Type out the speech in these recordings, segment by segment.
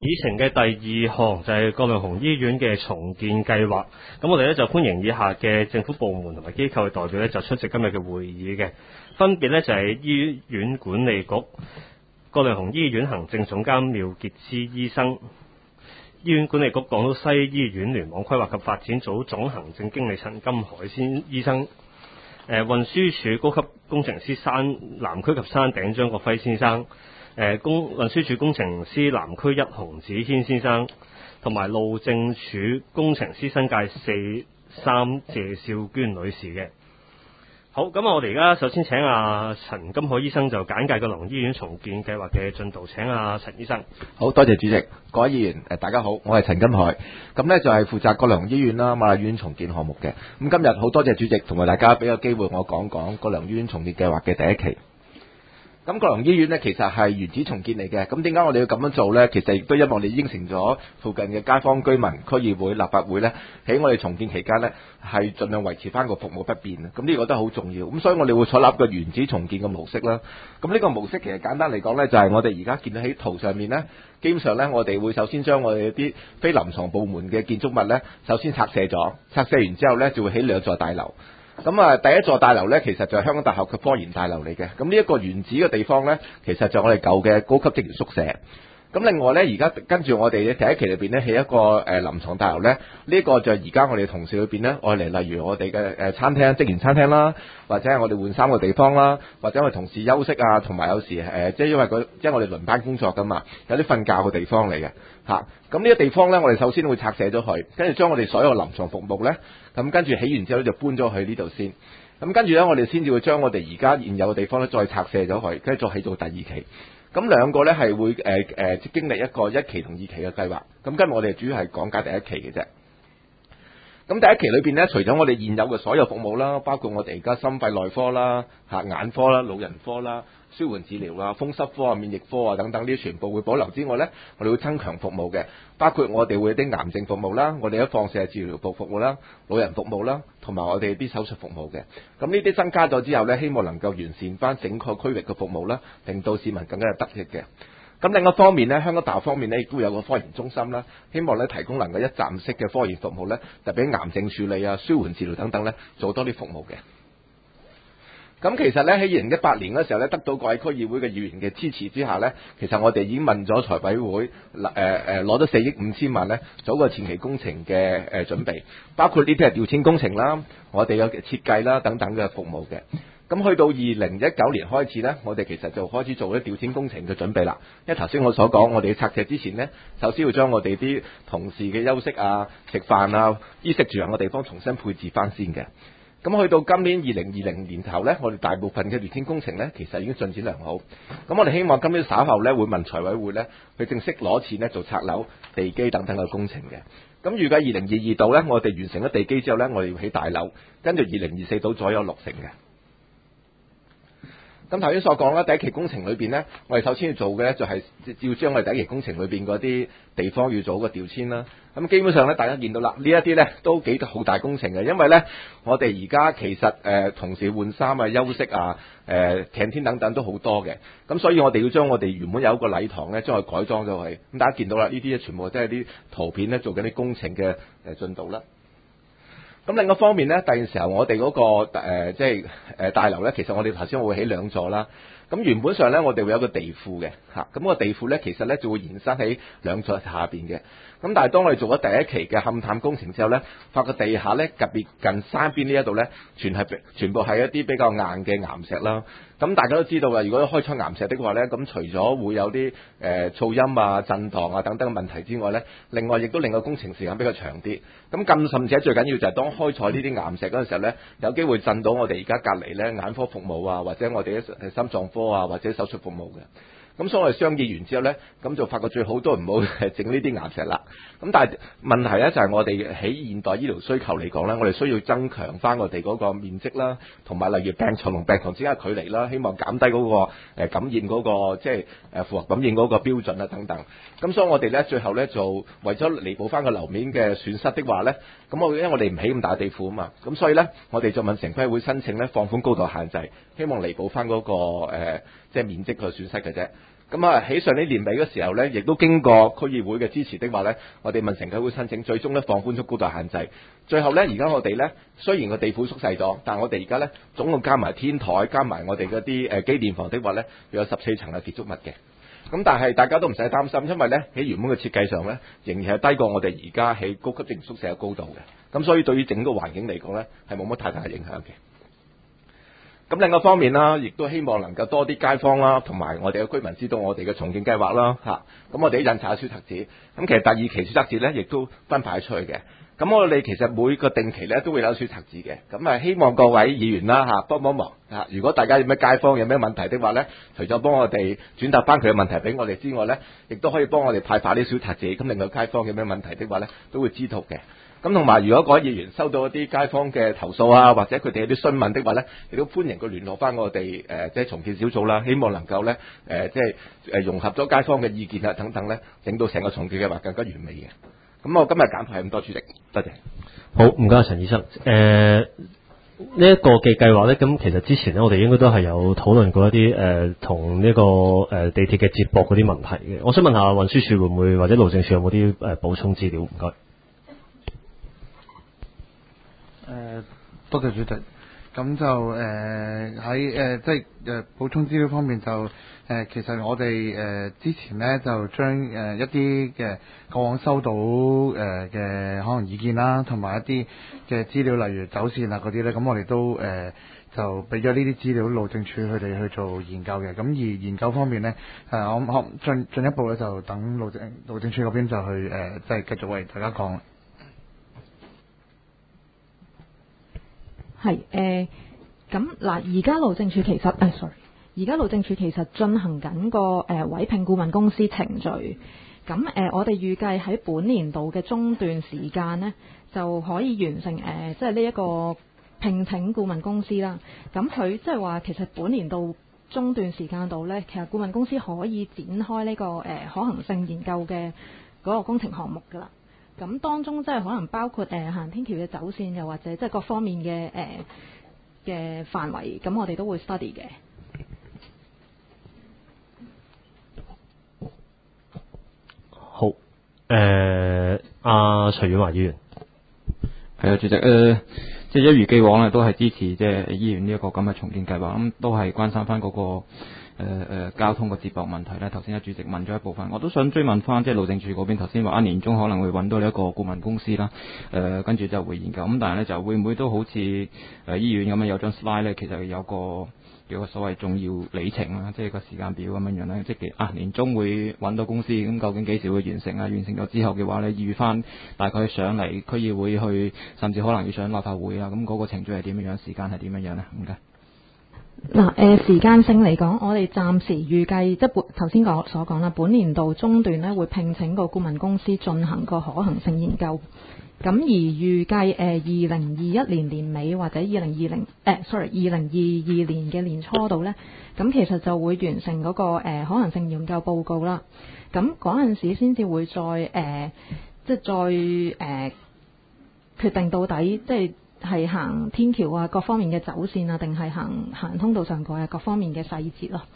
議程嘅第二項就係葛量洪醫院嘅重建計劃。咁我哋咧就歡迎以下嘅政府部門同埋機構嘅代表咧就出席今日嘅會議嘅，分別咧就係醫院管理局、葛量洪醫院行政總監廖傑之醫生、醫院管理局港島西醫院聯網規劃及發展組總行政經理陳金海先醫生、運輸署高級工程師南區及山頂張國輝先生、運輸署工程師南區一洪子軒先生，同埋路政署工程師新界43謝少娟女士嘅。好，咁我哋而家首先請陳金海醫生就簡介葛量洪醫院重建計劃嘅進度，請陳醫生。 好多謝主席，各位議員大家好，我係陳金海，咁呢就係負責葛量洪醫院啦、瑪麗醫院重建項目嘅。咁今日好多謝主席同埋大家俾個機會我講講葛量洪醫院重建計劃嘅第一期。咁葛量洪醫院呢，其實係原址重建嚟嘅。咁點解我哋要咁樣做呢？其實亦都因為我哋應承咗附近嘅街坊居民、區議會、立法會呢，喺我哋重建期間呢，係盡量維持翻個服務不變。咁呢個都好重要。咁所以我哋會採納個原址重建嘅模式啦。咁呢個模式其實簡單嚟講呢，就係我哋而家見到喺圖上面呢，基本上呢，我哋會首先將我哋啲非臨床部門嘅建築物呢，首先拆卸咗，拆卸完之後呢，就會起兩座大樓。咁第一座大樓呢，其實就係香港大學嘅科研大樓嚟嘅。咁呢一個原址嘅地方呢，其實就係我哋舊嘅高級職員宿舍。咁另外呢，而家跟住我哋嘅第一期裏邊呢，起一個臨床大樓呢。呢個就係而家我哋同事裏邊呢，愛嚟例如我哋嘅餐廳、職員餐廳啦，或者係我哋換衫嘅地方啦，或者我哋同事休息啊，同埋有時即係因為即係我哋輪班工作噶嘛，有啲瞓覺嘅地方嚟嘅嚇。咁呢個地方呢，我哋首先會拆卸咗佢，跟住將我哋所有臨床服務呢，咁跟住起完之後就搬咗去呢度先。咁跟住呢，我哋先至會將我哋而家現有嘅地方呢，再拆卸咗佢，跟住再起做第二期。咁兩個呢係會經歷一個一期同二期嘅計劃。咁今日我哋主要係講解第一期嘅啫。咁第一期裏邊呢，除咗我哋現有嘅所有服務啦，包括我哋而家心肺內科啦、眼科啦、老人科啦、舒緩治療啊、風濕科啊、免疫科啊等等，呢啲全部會保留之外呢，我哋會增強服務嘅，包括我哋會有啲癌症服務啦，我哋嘅放射治療部服務啦、老人服務啦，同埋我哋啲手術服務嘅。咁呢啲增加咗之後呢，希望能夠完善翻整個區域嘅服務啦，令到市民更加有得益嘅。咁另一方面呢，香港大學方面呢，亦都有個科研中心啦，希望呢提供能夠一站式嘅科研服務呢，特別喺癌症處理啊、舒緩治療等等呢，做多啲服務嘅。咁其實呢，喺2018年嘅時候呢，得到各位區議會嘅議員嘅支持之下呢，其實我哋已經問咗財委會攞咗4億5千萬呢，做個前期工程嘅準備，包括呢啲係調遷工程啦，我哋有設計啦等等嘅服務嘅。咁去到2019年開始呢，我哋其實就開始做啲調遷工程嘅準備啦。因為頭先我所講，我哋拆卸之前呢，首先要將我哋啲同事嘅休息啊、食飯啊、衣食住行嘅地方重新配置翻先嘅。咁去到今年2020年頭呢，我哋大部分嘅調遷工程呢，其實已經進展良好。咁我哋希望今年稍後呢，會問財委會呢，去正式攞錢呢，做拆樓、地基等等嘅工程嘅。咁預計2022度呢，我哋完成咗地基之後呢，我哋要起大樓，跟住2024度左右落成嘅。咁頭先所講啦，第一期工程裏邊呢，我哋首先要做嘅呢，就係要將我哋第一期工程裏邊嗰啲地方要做個調遷啦。咁基本上呢，大家見到啦，呢一啲呢都幾好大工程嘅，因為呢，我哋而家其實同時換衫啊、休息啊、擎天等等都好多嘅。咁所以我哋要將我哋原本有一個禮堂呢，將佢改裝咗佢。咁大家見到啦，呢啲全部都係啲圖片呢，做緊啲工程嘅進度啦。咁另一方面呢，第二時候我哋嗰個大樓呢，其實我哋頭先會起2座啦。咁原本上呢，我哋會有個地庫嘅嚇，咁個地庫呢，其實呢就會延伸喺2座下邊嘅。咁但係當我哋做咗第一期嘅勘探工程之後呢，發覺地下呢，特別近山邊呢一度呢，全部係一啲比較硬嘅岩石啦。咁大家都知道啦，如果開採岩石的話呢，咁除咗會有啲噪音啊、震盪啊等等嘅問題之外呢，另外亦都令個工程時間比較長啲。咁更甚至最緊要就係當開採呢啲岩石嗰陣時候呢，有機會震到我哋而家隔離呢眼科服務啊，或者我哋啲心臟科啊，或者手術服務嘅。咁所以我哋商議完之後呢，咁就發覺最好都唔好整呢啲岩石啦。咁但係問題呢，就係我哋喺現代醫療需求嚟講呢，我哋需要增強翻我哋嗰個面積啦，同埋例如病床同病床之間嘅距離啦，希望減低嗰個感染嗰個即係符合感染嗰個標準啊等等。咁所以我哋呢，最後呢，就為咗彌補翻個樓面嘅損失的話呢，咁因為我哋唔起咁大地庫啊嘛，咁所以呢，我哋就問城規會申請呢，放寬高度限制，希望彌補翻嗰個即係面積嘅損失嘅啫。 咁啊，喺上年年尾嘅時候咧，亦都經過區議會嘅支持的話咧，我哋問城規會申請，最終咧放寬咗高度限制。最後咧，而家我哋咧雖然個地庫縮細咗，但係我哋而家咧總共加埋天台，加埋我哋嗰啲機電房的話咧，有14層嘅建築物嘅。咁但係大家都唔使擔心，因為咧喺原本嘅設計上咧，仍然係低過我哋而家喺高級職員宿舍嘅高度嘅。咁所以對於整個環境嚟講咧，係冇乜太大嘅影響嘅。咁另一方面啦，亦都希望能夠多啲街坊啦，同埋我哋嘅居民知道我哋嘅重建計劃啦，咁我哋印刷書冊紙，咁其實第二期書冊紙咧，亦都分派出去嘅。咁我哋其實每個定期咧都會有書冊紙嘅。咁啊，希望各位議員啦幫忙如果大家有咩街坊有咩問題的話咧，除咗幫我哋轉達翻佢嘅問題俾我哋之外咧，亦都可以幫我哋派發啲書冊紙。咁令到街坊有咩問題的話咧，都會知道嘅。咁同埋，如果各位議員收到一啲街坊嘅投訴啊，或者佢哋有啲詢問的話咧，亦都歡迎佢聯絡翻我哋即係重建小組啦，希望能夠咧融合咗街坊嘅意見啊等等咧，令到成個重建計劃更加完美嘅。咁我今日簡報係咁多，主席，多謝。 好，唔該陳醫生。呢一個嘅計劃咧，咁其實之前咧，我哋應該都係有討論過一啲同呢個地鐵嘅接駁嗰啲問題嘅。我想問下運輸署會唔會或者路政署有冇啲補充資料？唔該。 多謝主席。咁就喺即係補充資料方面就其實我哋之前呢，就將一啲嘅過往收到嘅可能意見啦，同埋一啲嘅資料，例如走線啊嗰啲咧，咁我哋都就俾咗呢啲資料路政署佢哋去做研究嘅。咁而研究方面呢，我進一步咧就等路政署嗰邊就去即係繼續為大家講。 係咁嗱，而家路政署其實而家路政署其實進行緊個委聘顧問公司程序。咁我哋預計喺本年度嘅中段時間呢，就可以完成即係呢一個聘請顧問公司啦。咁佢即係話其實本年度中段時間度呢，其實顧問公司可以展開呢個可行性研究嘅嗰個工程項目㗎啦。咁當中即係可能包括行天橋嘅走線，又或者即係各方面嘅範圍，咁我哋都會 study 嘅。 好，徐婉華議員， 係啊，主席，即係一如既往咧，都係支持即係醫院呢一個咁嘅重建計劃，咁都係關心翻嗰個。交通嘅接駁問題咧，頭先主席問咗一部分，我都想追問翻，即係路政署嗰邊頭先話年中可能會揾到呢一個顧問公司啦，跟住就會研究，咁但係咧就會唔會都好似醫院咁樣有張 slide 咧，其實有個所謂重要里程啦，即係個時間表咁樣樣咧，即係年中會揾到公司，咁究竟幾時會完成啊？完成咗之後嘅話咧，預翻大概上嚟區議會去，甚至可能要上立法會啊，咁嗰個程序係點樣樣？時間係點樣樣咧？唔該。 嗱，時間性嚟講，我哋暫時預計即係頭先所講啦，本年度中段咧會聘請個顧問公司進行個可行性研究。咁而預計2021年年尾或者2022年嘅年初度咧，咁其實就會完成嗰個可行性研究報告啦。咁嗰陣時先至會再決定到底即係行天橋啊，各方面嘅走線啊，定係行通道上蓋啊，各方面嘅細節咯。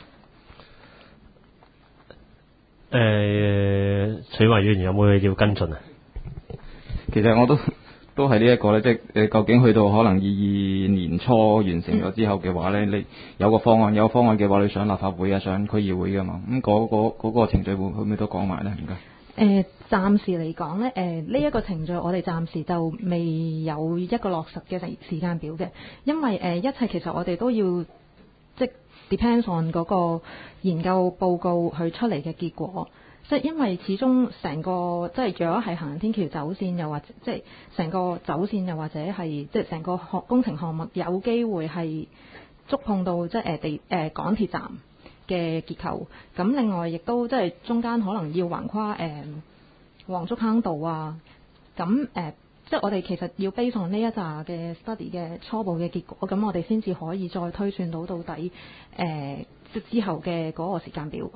徐婉華議員有冇嘢要跟進啊？ 其實我都係呢一個咧，即係究竟去到可能22年初完成咗之後嘅話咧，你有個方案嘅話，你上立法會啊，上區議會噶嘛，咁嗰個程序會唔會都講埋咧？唔該。 暫時嚟講咧，呢一個程序我哋暫時就未有一個落實嘅時間表嘅，因為一切其實我哋都要即 depends on 嗰個研究報告佢出嚟嘅結果，即係因為始終成個即係如果係行天橋走線，又或者即係成個走線，又或者係即係成個工程項目有機會係觸碰到即係港鐵站嘅結構，咁另外亦都即係中間可能要橫跨黃竹坑道啊，咁即係我哋其實要 base on呢一紮嘅 study 嘅初步嘅結果，咁我哋先至可以再推算到底即之後嘅嗰個時間表。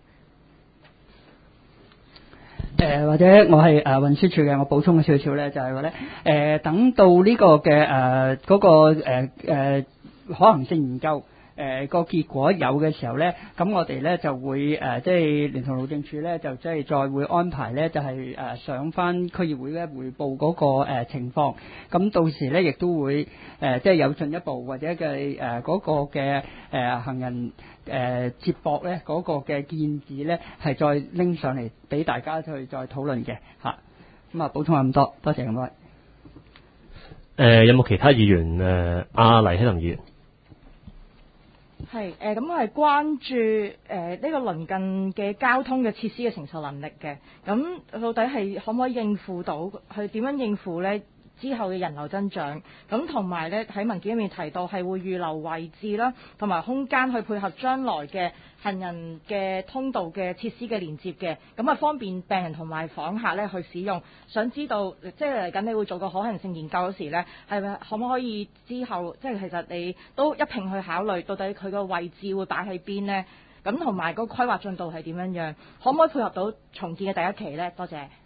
或者我係運輸署嘅，我補充少少咧，就係話咧等到呢個嘅嗰個可行性研究個結果有嘅時候咧，咁我哋咧就會即係聯同路政署咧，就即係再會安排咧，就係上翻區議會咧匯報嗰個情況。咁到時咧亦都會即係有進一步或者嘅嗰個嘅行人接駁咧嗰個嘅建議咧，係再拎上嚟俾大家去再討論嘅嚇。咁啊，補充下咁多，多謝咁多位。 有冇其他議員阿黎希林議員？ 係咁我係關注呢個鄰近嘅交通嘅設施嘅承受能力嘅。咁到底係可唔可以應付到？佢點樣應付呢？之後嘅人流增長，咁同埋咧喺文件入面提到係會預留位置啦，同埋空間去配合將來嘅行人嘅通道嘅設施嘅連接嘅，咁啊方便病人同埋訪客咧去使用。想知道即係嚟緊你會做個可行性研究嗰時咧，係咪可唔可以之後即係其實你都一併去考慮到底佢個位置會擺喺邊呢？咁同埋個規劃進度係點樣？可唔可以配合到重建嘅第一期呢？多謝。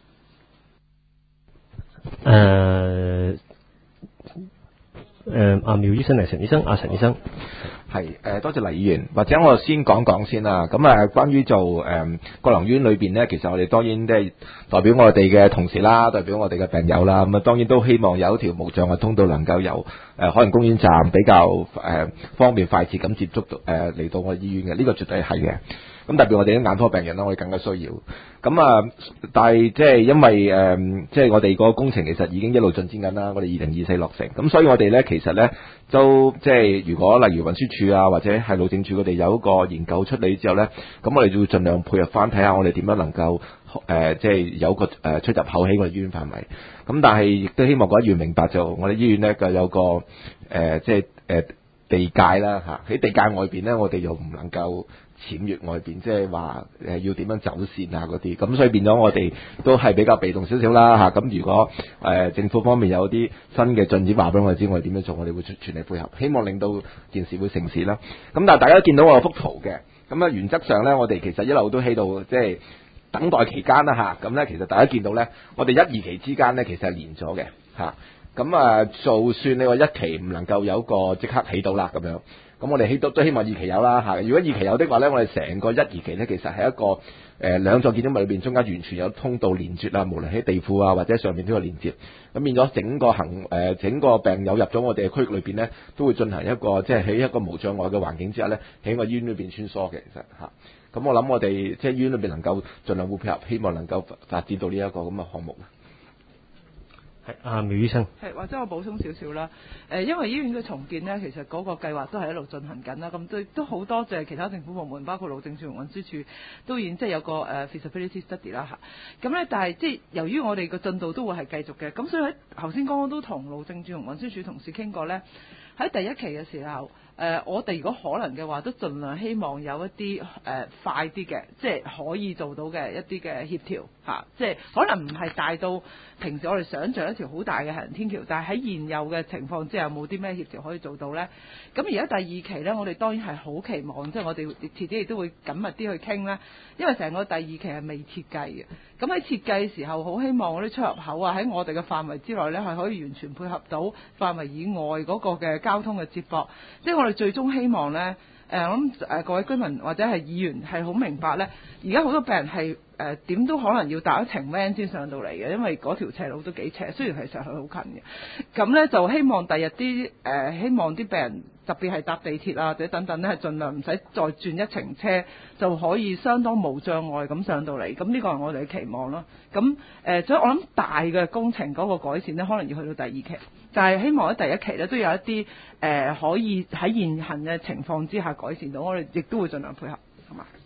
阿苗醫生嚟，陳醫生，陳醫生係多謝黎議員，或者我先講先啦。咁關於做國良院裏邊呢，其實我哋當然即係代表我哋嘅同事啦，代表我哋嘅病友啦。咁當然都希望有一條無障礙通道能夠由海洋公園站比較方便快捷咁接觸到嚟到我哋醫院嘅，呢個絕對係嘅。咁特別我哋啲眼科病人啦，我哋更加需要。咁但係即係因為即係我哋個工程其實已經一路進展緊啦，我哋2024落成。咁所以我哋咧其實咧都即係如果例如運輸署啊或者係路政署佢哋有一個研究出嚟之後咧，咁我哋就會盡量配合翻睇下我哋點樣能夠即係有個出入口喺我哋醫院範圍。咁但係亦都希望各位議員明白，就我哋醫院咧嘅有個即係地界啦嚇，喺地界外邊咧我哋又唔能夠僭越外邊，即係話要點樣走線啊嗰啲，咁所以變咗我哋都係比較被動少少啦嚇。咁如果政府方面有啲新嘅進展話俾我哋知，我哋點樣做，我哋會全力配合，希望令到件事會成事啦。咁但係大家都見到我有幅圖嘅，咁原則上咧，我哋其實一路都喺度即係等待期間啦嚇。咁咧其實大家見到咧，我哋1、2期之間咧其實係連咗嘅嚇。咁就算你話1期唔能夠有個即刻起到啦咁樣。咁我哋都希望2期有啦嚇。如果2期有的話咧，我哋成個1、2期咧，其實係一個兩座建築物裏邊中間完全有通道連接啊，無論喺地庫啊或者上面都有連接。咁變咗整個病友入咗我哋嘅區域裏邊咧，都會進行一個即係喺一個無障礙嘅環境之下咧，喺個醫院裏邊穿梭嘅其實嚇。咁我諗我哋即係醫院裏邊能夠盡量會配合，希望能夠發展到呢一個咁嘅項目。 係阿苗醫生， 係或者我補充少少啦。因為醫院嘅重建呢，其實嗰個計劃都係一路進行緊啦。咁都好多謝其他政府部門，包括路政署同運輸署，都已經即係有個feasibility study 啦嚇。咁咧，但係即係由於我哋個進度都會係繼續嘅，咁所以喺頭先剛剛都同路政署同運輸署同事傾過咧，喺第一期嘅時候。我哋如果可能嘅話，都盡量希望有一啲快啲嘅，即係可以做到嘅一啲嘅協調嚇，即係可能唔係大到平時我哋想像一條好大嘅行人天橋，但係喺現有嘅情況之下，有冇啲咩協調可以做到呢？咁而家第二期呢，我哋當然係好期望，即係我哋遲啲亦都會緊密啲去傾啦，因為成個第二期係未設計嘅。咁喺設計嘅時候，好希望嗰啲出入口啊，喺我哋嘅範圍之內呢，係可以完全配合到範圍以外嗰個嘅交通嘅接駁，即係我哋最終希望呢，我諗各位居民或者係議員係好明白呢，而家好多病人係點都可能要搭一程 van 先上到嚟嘅，因為嗰條斜路都幾斜，雖然係上去好近嘅。咁呢，就希望第日啲希望啲病人特別係搭地鐵啊或者等等呢，係盡量唔使再轉一程車，就可以相當無障礙咁上到嚟。咁呢個係我哋嘅期望咯。咁所以我諗大嘅工程嗰個改善呢，可能要去到第二期。但係希望喺第一期咧都有一啲可以喺現行嘅情況之下改善到，我哋亦都會盡量配合，係嘛？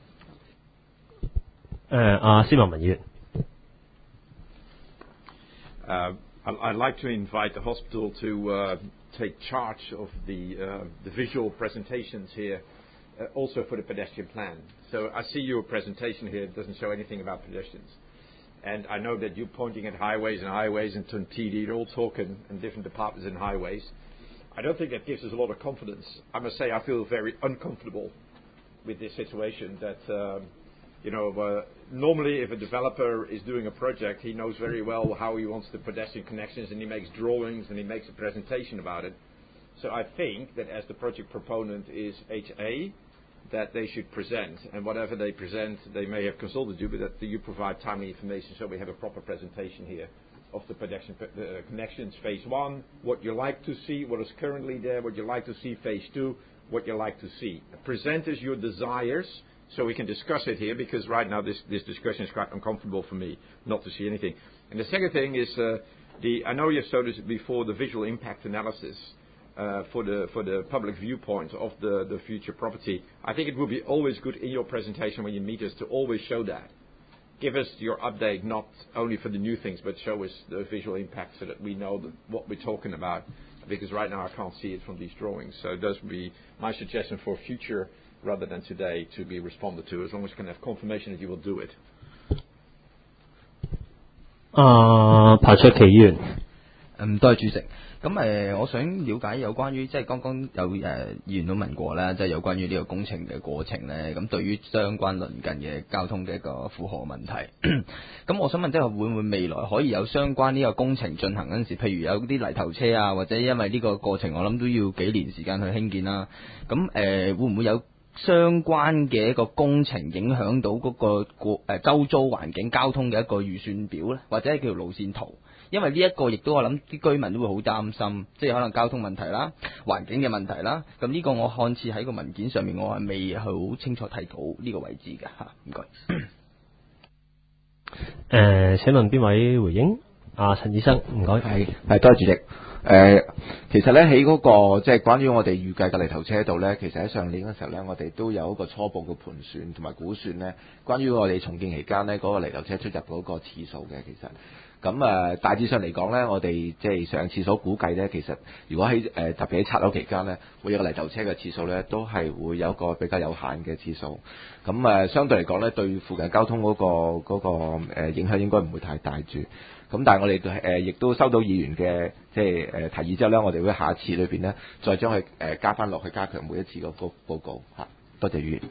阿施文文議員。 I'd like to invite the hospital to take charge of the visual presentations here, also for the pedestrian plan. So I see your presentation here doesn't show anything about pedestrians. And I know that you're pointing at highways and TD, they're all talking in different departments in highways. I don't think that gives us a lot of confidence. I must say I feel very uncomfortable with this situation that, normally if a developer is doing a project, he knows very well how he wants the pedestrian connections and he makes drawings and he makes a presentation about it. So I think that as the project proponent is HA, that they should present, and whatever they present, they may have consulted you, but that you provide timely information so we have a proper presentation here of the connections phase 1, what you like to see, what is currently there, what you like to see phase 2, what you like to see. Present us your desires so we can discuss it here, because right now this discussion is quite uncomfortable for me not to see anything. And the second thing is I know you showed this before, the visual impact analysis for the public viewpoint of the future property. I think it would be always good in your presentation when you meet us to always show that. Give us your update, not only for the new things, but show us the visual impact so that we know what we're talking about. Because right now I can't see it from these drawings. So those would be my suggestion for future rather than today to be responded to, as long as you can have confirmation that you will do it. 彭卓棋議員。 多謝主席。咁我想了解有關於即係剛剛有議員都問過啦，即係有關於呢個工程嘅過程咧，咁對於相關鄰近嘅交通嘅一個負荷問題。咁我想問，即係會唔會未來可以有相關呢個工程進行嗰陣時，譬如有啲泥頭車啊，或者因為呢個過程我諗都要幾年時間去興建啦。咁會唔會有相關嘅一個工程影響到嗰個周遭環境交通嘅一個預算表咧，或者係叫路線圖？因為呢一個亦都我諗啲居民都會好擔心，即係可能交通問題啦、環境嘅問題啦。咁呢個我看似喺個文件上面我係未好清楚睇到呢個位置嘅嚇。唔該。 請問邊位回應？陳醫生，唔該。 係多謝主席。其實咧喺嗰個即係關於我哋預計嘅泥頭車度咧，其實喺上年嘅時候咧，我哋都有一個初步嘅盤算同埋估算咧，關於我哋重建期間咧嗰個泥頭車出入嗰個次數嘅其實。咁大致上嚟講咧，我哋即係上次所估計咧，其實如果喺特別喺拆樓期間咧，每一個泥頭車嘅次數咧，都係會有一個比較有限嘅次數。咁相對嚟講咧，對附近交通嗰個影響應該唔會太大住。咁但係我哋亦都收到議員嘅即係提議之後咧，我哋會下次裏邊咧再將佢加翻落去，加強每一次個報告嚇。多謝議員。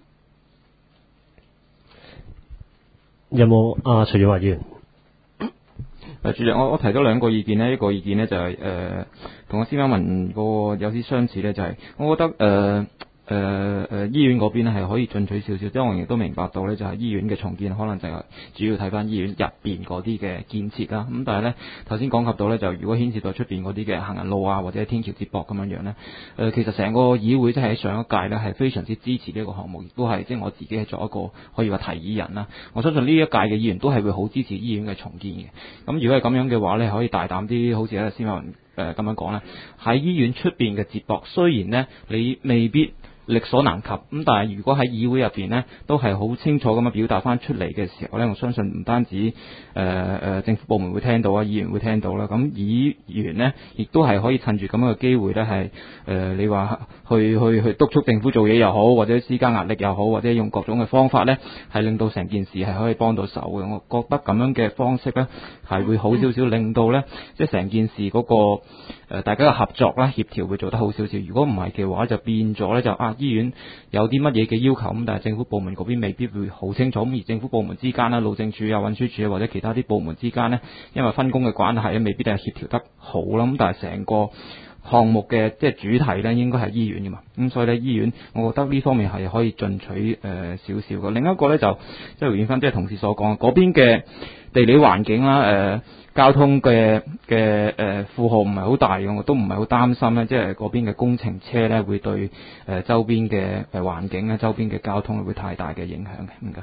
有冇徐耀華議員？ 主席，我提咗兩個意見呢，一個意見呢就係同我司馬文個有啲相似呢，就係我覺得醫院嗰邊咧係可以進取少少，即係我亦都明白到呢，就係醫院嘅重建可能就係主要睇翻醫院入邊嗰啲嘅建設啦。咁但係呢，頭先講及到呢，就如果牽涉到出邊嗰啲嘅行人路啊或者天橋接駁咁樣樣呢，其實成個議會即係喺上一屆呢係非常之支持呢個項目，亦都係即係我自己係作一個可以話提議人啦。我相信呢一屆嘅議員都係會好支持醫院嘅重建嘅。咁如果係咁樣嘅話呢，可以大膽啲，好似喺司馬文咁樣講呢，喺醫院出邊嘅接駁，雖然呢你未必力所難及，咁但係如果喺議會入邊呢，都係好清楚咁樣表達翻出嚟嘅時候呢，我相信唔單止政府部門會聽到啊，議員會聽到啦，咁議員呢，亦都係可以趁住咁樣嘅機會呢，係你話去督促政府做嘢又好，或者施加壓力又好，或者用各種嘅方法呢，係令到成件事係可以幫到手嘅。我覺得咁樣嘅方式呢，係會好少少，令到呢，即係成件事嗰個大家嘅合作啦、協調會做得好少少。如果唔係嘅話，就變咗呢，就醫院有啲乜嘢嘅要求咁，但係政府部門嗰邊未必會好清楚。咁而政府部門之間啦，路政署啊、運輸署啊或者其他啲部門之間呢，因為分工嘅關係咧，未必係協調得好啦。咁但係成個項目嘅即係主題呢，應該係醫院㗎嘛。咁所以呢，醫院我覺得呢方面係可以進取少少嘅。另一個呢，就即係回應翻即係同事所講嗰邊嘅地理環境啦，交通嘅負荷唔係好大嘅，我都唔係好擔心咧，即係嗰邊嘅工程車咧會對周邊嘅環境咧、周邊嘅交通會太大嘅影響嘅。唔該。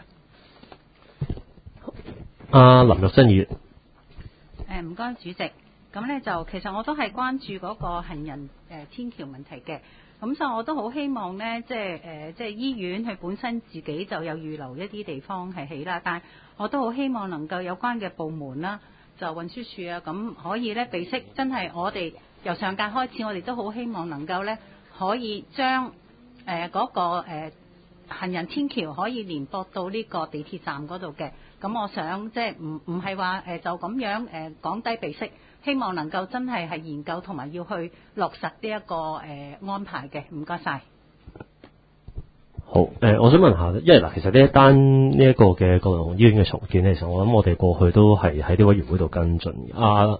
林玉珍議員。 唔該主席，咁咧就其實我都係關注嗰個行人天橋問題嘅。咁所以我都好希望呢，即係醫院佢本身自己就有預留一啲地方係起啦，但係我都好希望能夠有關嘅部門啦，就運輸署啊，咁可以呢備悉，真係我哋由上屆開始，我哋都好希望能夠呢可以將嗰個行人天橋可以連駁到呢個地鐵站嗰度嘅。咁我想即係唔係話就咁樣講低備悉。希望能夠真係研究同埋要去落實呢一個安排嘅，唔該晒。 好，我想問下，因為嗱，其實呢一單呢一個嘅國龍醫院嘅重建，其實我諗我哋過去都係喺啲委員會度跟進嘅。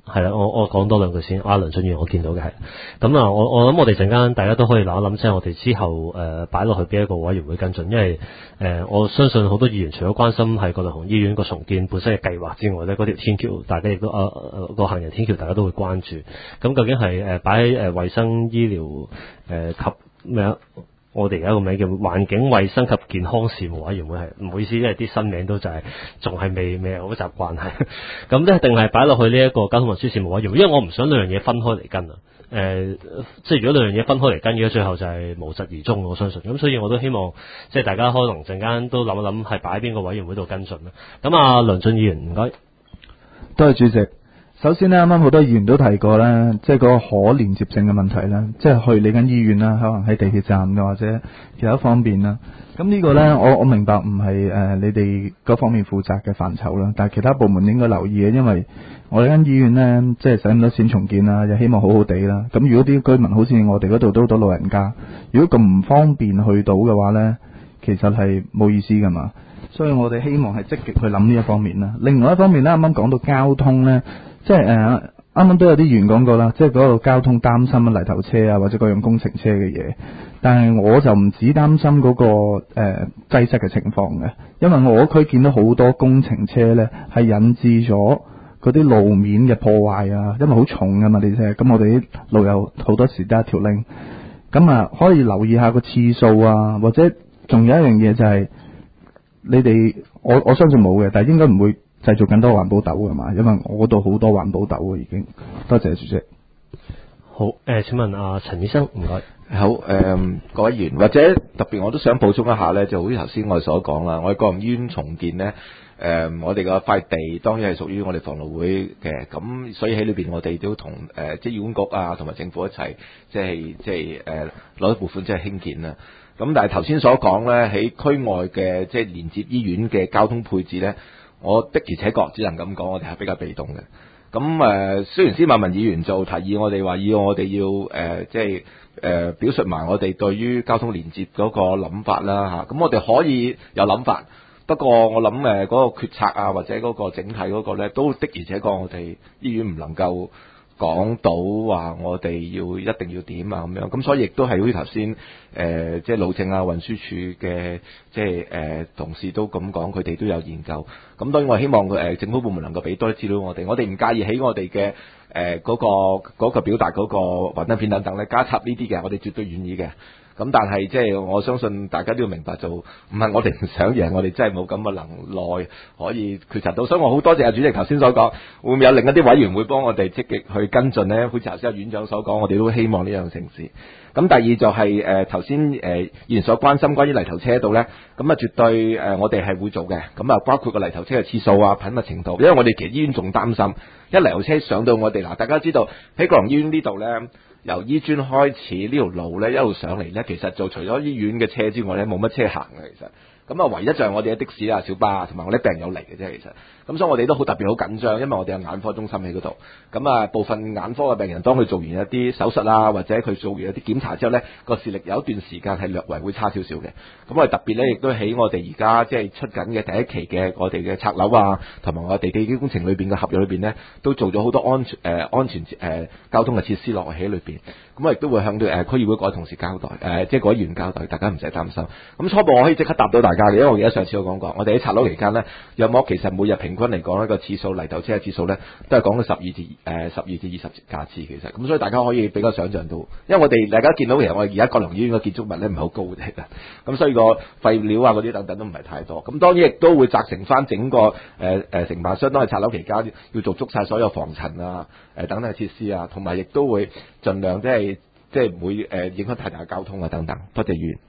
係啦，我講多兩句先。阿梁俊賢我見到嘅係咁啊，我諗我哋陣間大家都可以諗一諗，即係我哋之後擺落去邊一個委員會跟進，因為我相信好多議員除咗關心係葛量洪醫院個重建本身嘅計劃之外咧，嗰條天橋大家亦都個行人天橋大家都會關注。咁究竟係擺喺衛生醫療及咩啊？我哋而家個名叫環境衛生及健康事務委員會，係唔好意思，因為啲新名都就係仲係未好習慣係。咁咧，定係擺落去呢一個交通運輸事務委員會，因為我唔想兩樣嘢分開嚟跟啊。即係如果兩樣嘢分開嚟跟嘅，最後就係無疾而終，我相信。咁所以我都希望即係大家可能陣間都諗一諗，係擺喺邊個委員會度跟進啦。咁啊，梁俊議員唔該， 多謝主席。首先呢，啱啱好多議員都提過啦，即係嗰個可連接性嘅問題啦，即係去你間醫院啦，可能喺地鐵站嘅或者其他方面啦。咁呢個呢，我明白唔係你哋嗰方面負責嘅範疇啦，但係其他部門應該留意嘅，因為我哋間醫院呢，即係使咁多錢重建啦，又希望好好地啦。咁如果啲居民好似我哋嗰度都好多老人家，如果咁唔方便去到嘅話呢，其實係冇意思噶嘛。所以我哋希望係積極去諗呢一方面啦。另外一方面呢，啱啱講到交通呢。即係啱啱都有啲議員講過啦，即係嗰個交通擔心泥頭車啊，或者各樣工程車嘅嘢。但係我就唔止擔心嗰個擠塞嘅情況嘅，因為我區見到好多工程車呢係引致咗嗰啲路面嘅破壞啊，因為好重㗎嘛啲車，咁我哋啲路有好多時得一條 link， 咁啊可以留意下個次數啊，或者仲有一樣嘢就係你哋我相信冇嘅，但係應該唔會製造更多環保豆㗎嘛，因為我度好多環保豆嘅已經。多謝主席。 好，請問阿陳醫生，唔該。 好，各位議員或者特別我都想補充一下呢，就好似頭先我哋所講啦，我哋葛量醫院重建呢，我哋個塊地當然係屬於我哋房勞會嘅，咁所以喺裏邊我哋都同即係醫管局啊同埋政府一齊，即係攞一部分即係興建啦。咁但係頭先所講呢，喺區外嘅即係連接醫院嘅交通配置呢，我的而且確只能咁講，我哋係比較被動嘅。咁雖然司馬文議員就提議我哋話要我哋要表述埋我哋對於交通連接嗰個諗法啦嚇，咁我哋可以有諗法，不過我諗嗰個決策啊或者嗰個整體嗰個咧，都的而且確我哋醫院唔能夠講到話我哋一定要點啊咁樣，咁所以亦都係好似頭先即係路政啊運輸署嘅即係同事都咁講，佢哋都有研究。咁當然我希望政府部門能夠俾多啲資料我哋唔介意喺我哋嘅嗰個表達嗰個幻燈片等等咧加插呢啲嘅，我哋絕對願意嘅。咁但係即係我相信大家都要明白，就唔係我哋唔想，而係我哋真係冇咁嘅能耐可以決策到。所以我好多謝阿主席頭先所講，會唔會有另一啲委員會幫我哋積極去跟進呢？好似頭先阿院長所講，我哋都希望呢樣成事。咁第二就係頭先議員所關心關於泥頭車度呢，咁啊絕對我哋係會做嘅。咁啊包括個泥頭車嘅次數啊、頻密程度，因為我哋其實醫院仲擔心一泥頭車上到我哋嗱，大家知道喺葛量醫院呢度呢，由醫專開始呢條路呢，一路上嚟呢，其實就除咗醫院嘅車之外呢，冇乜車行嘅其實。咁啊，唯一就係我哋嘅的士啊、小巴啊，同埋我啲病人有嚟嘅啫，其實。咁所以我哋都好特別好緊張，因為我哋有眼科中心喺嗰度。咁啊，部分眼科嘅病人當佢做完一啲手術啊，或者佢做完一啲檢查之後呢，個視力有一段時間係略為會差少少嘅。咁我哋特別呢，亦都喺我哋而家即係出緊嘅第一期嘅我哋嘅拆樓啊，同埋我哋地基工程裏邊嘅合約裏邊呢，都做咗好多安全交通嘅設施落喺裏邊。咁我亦都會向對區議會嗰位同事交代，即係嗰位議員交代，大家唔使擔心。咁初步我可以即刻答到大家嘅，因為我記得上次我講過，我哋喺拆樓期間呢，有冇其實每日平均嚟講一個次數泥頭車嘅次數呢，都係講到12至20架次其實。咁所以大家可以比較想像到，因為我哋大家見到其實我哋而家葛量醫院嘅建築物呢唔係好高嘅，咁所以個廢料啊嗰啲等等都唔係太多。咁當然亦都會責成翻整個承辦商，當係拆樓期間要做足晒所有防塵啊等等嘅設施啊，同埋亦都會盡量即係唔會影響太大嘅交通啊等等。多謝議員。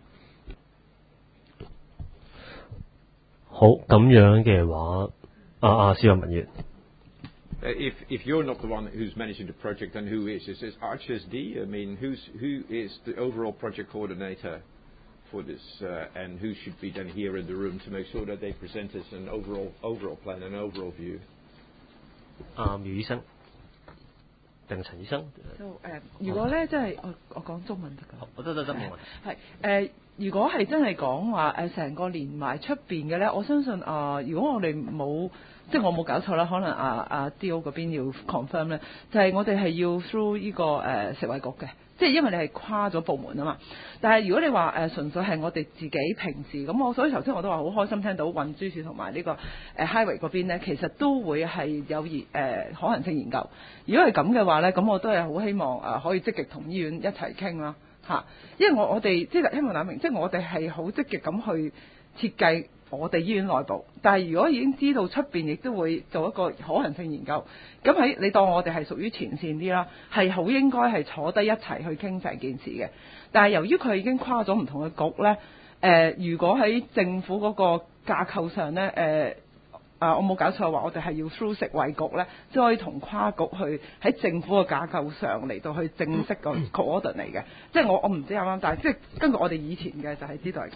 好，咁樣嘅話，司馬文議員。 If you're not the one who's managing the project, then who is? Is this RHSD? I mean, who is the overall project coordinator for this, and who should be then here in the room to make sure that they present us an overall plan, an overall view? 苗醫生定陳醫生？ 如果咧，即係我講中文得㗎。 我得冇問題。 係如果係真係講話成個連埋出邊嘅咧，我相信如果我哋冇即係我冇搞錯啦，可能阿 D.O 嗰邊要 confirm 咧，就係我哋係要 through 呢個食衞局嘅。即係因為你係跨咗部門啊嘛，但係如果你話純粹係我哋自己平時咁，所以頭先我都話好開心聽到運輸署同埋呢個Highway 嗰邊呢，其實都會係有可行性研究。如果係咁嘅話呢，咁我都係好希望可以積極同醫院一齊傾啦嚇，因為我哋即係希望諗明，即係我哋係好積極咁去設計我哋醫院內部，但係如果已經知道出邊亦都會做一個可行性研究，咁你當我哋係屬於前線啲啦，係好應該係坐低一齊去傾成件事嘅。但係由於佢已經跨咗唔同嘅局呢，如果喺政府嗰個架構上呢，我冇搞錯話，我哋係要 through 食衞局呢，即係可以同跨局去喺政府嘅架構上嚟到去正式個 coordinate 嚟嘅。即係我唔知啱啱，但係即係根據我哋以前嘅就係知道係咁。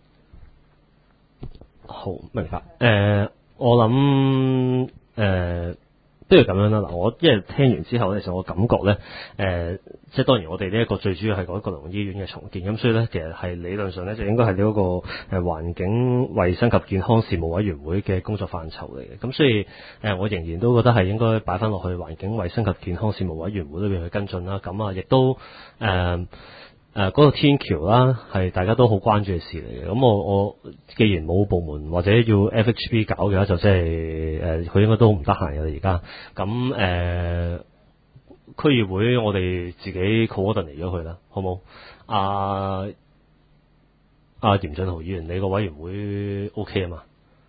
好，明白。我諗不如咁樣啦。嗱，我因為聽完之後咧，其實我感覺咧，即係當然我哋呢一個最主要係講角龍醫院嘅重建，咁所以咧，其實係理論上咧就應該係呢一個環境衛生及健康事務委員會嘅工作範疇嚟嘅。咁所以我仍然都覺得係應該擺翻落去環境衛生及健康事務委員會裏邊去跟進啦。咁啊，亦都嗰個天橋啦，係大家都好關注嘅事嚟嘅。咁我既然冇部門或者要 FHB 搞嘅話，就即係佢應該都唔得閒嘅啦而家。咁區議會我哋自己 coordinate 咗佢啦，好冇？阿嚴俊豪議員，你個委員會 OK 啊嘛？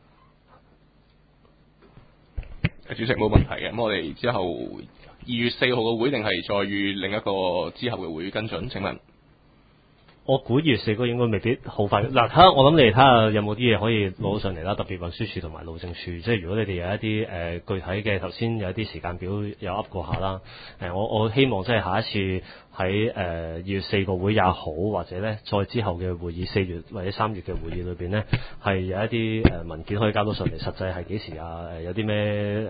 主席冇問題嘅。咁我哋之後2月4號嘅會定係再預另一個之後嘅會跟進？請問？ 我估2月4號應該未必好快。嗱，我諗你哋睇下有冇啲嘢可以攞上嚟啦，特別運輸署同埋路政署。即係如果你哋有一啲具體嘅，頭先有一啲時間表有噏過下啦。我希望即係下一次喺2月4個會也好，或者咧再之後嘅會議4月或者3月嘅會議裏邊呢，係有一啲文件可以交到上嚟，實際係幾時啊？有啲咩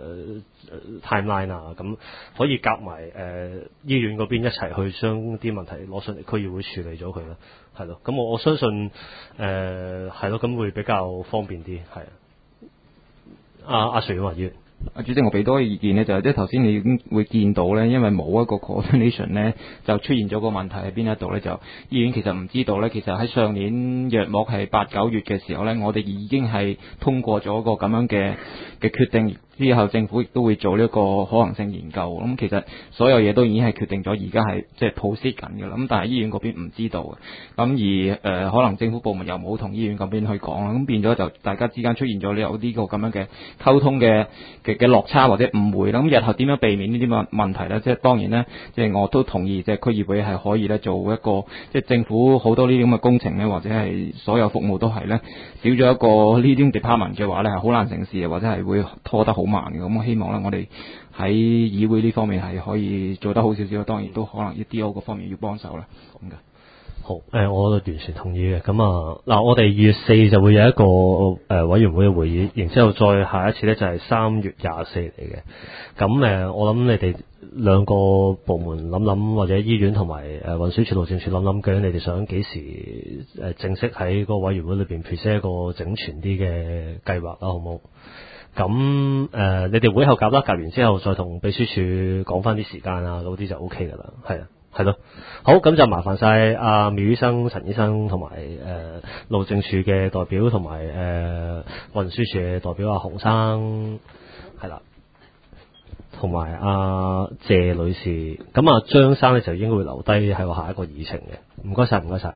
timeline 啊？咁可以夾埋醫院嗰邊一齊去將啲問題攞上嚟區議會處理咗佢啦，係咯。咁我相信係咯，咁會比較方便啲，係。阿徐永華議員。 主席，我俾多個意見呢，就係即係頭先你已經會見到呢，因為冇一個 coordination 呢，就出現咗個問題喺邊一度呢？就醫院其實唔知道呢，其實喺上年約莫係8、9月嘅時候呢，我哋已經係通過咗個咁樣嘅決定。之後政府亦都會做呢個可行性研究，咁其實所有嘢都已經係決定咗，而家係即係 proceed 緊嘅啦。咁但係醫院嗰邊唔知道嘅，咁而可能政府部門又冇同醫院嗰邊去講啦，咁變咗就大家之間出現咗有呢個咁樣嘅溝通嘅落差或者誤會啦。咁日後點樣避免呢啲問題呢？即係當然呢，即係我都同意，即係區議會係可以咧做一個即係政府好多呢啲咁嘅工程呢，或者係所有服務都係呢，少咗一個呢啲 department 嘅話呢，係好難成事嘅，或者係會拖得好慢嘅。咁我希望咧，我哋喺議會呢方面係可以做得好少少，當然都可能啲 D.O 嗰方面要幫手啦。咁嘅。 好，我完全同意嘅。咁嗱，我哋2月4就會有一個委員會嘅會議，然之後再下一次咧就係3月24嚟嘅。咁我諗你哋兩個部門諗諗，或者醫院同埋運輸署、路政署諗諗，究竟你哋想幾時正式喺個委員會裏邊 present 一個整全啲嘅計劃啦，好冇？咁你哋會後夾啦，夾完之後再同秘書處講翻啲時間啊，嗰啲就 OK 噶啦，係啊，係咯。好，咁就麻煩晒阿苗醫生、陳醫生同埋路政署嘅代表，同埋運輸署嘅代表阿洪生，係啦，同埋阿謝女士。咁張生咧就應該會留低喺我下一個議程嘅。唔該晒，唔該晒。